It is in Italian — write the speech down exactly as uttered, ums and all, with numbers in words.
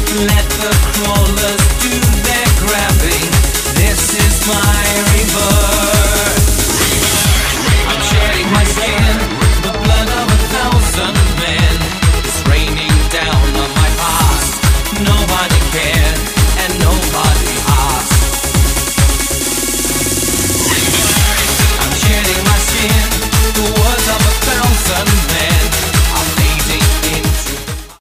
Let the crawlers do their grabbing. This is my reverse.